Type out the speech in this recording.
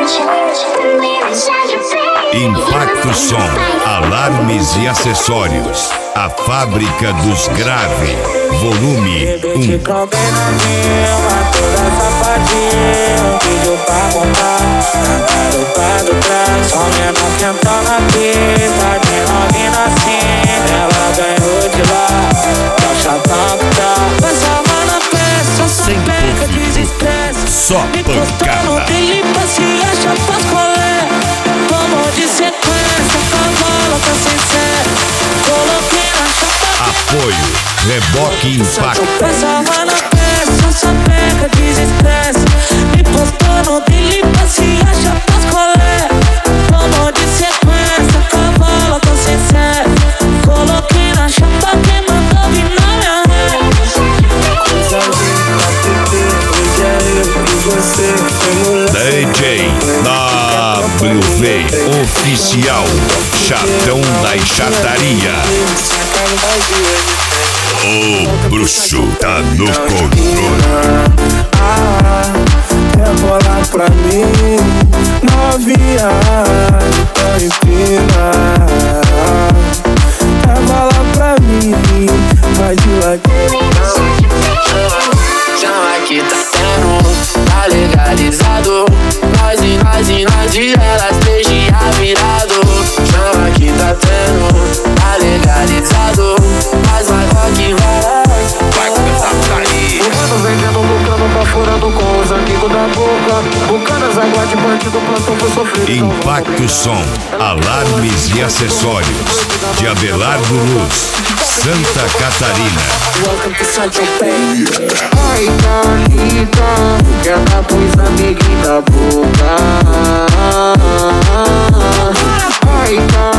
Impacto Som, alarmes e acessórios. A fábrica dos grave, volume 1. Pediu pra comprar, garupa do trás. Só menor quentão na pista, de novinha assim. Ela ganhou de lá, tá chatão que tá. Passava na festa, só pega desestresse. Só pancada. Ele se acha faz colé. Vamos de sequência, cavalo tá sem sério. Coloquei na chapa. Apoio, Reboque Impacto. Passava na festa, só pega desestresse. Me postou no dele, se acha faz colé. Vamos de sequência, cavalo tá sem sério. Coloquei na chapa, quem mandou vir na minha rede. DJ WV Oficial, Chatão da Chataria. O bruxo tá no controle. Quer bolar pra mim, novinha, então empina. Quer bolar pra mim, vai devagar. Chama que tá tendo, tá legalizado. Nós e elas deixam virado. Chama que tá tendo, tá legalizado. Mas vai rock vai começar a cair. O mano vendendo, lucrando, tá furando com os amigos da boca. O canas aguarde bandido, plantão foi sofrido. Impacto Som, alarmes e acessórios. De Abelardo Luz, Santa Catarina. Ai, Carlita, quer dar pros amiguinhos da boca. Ai, Carlita.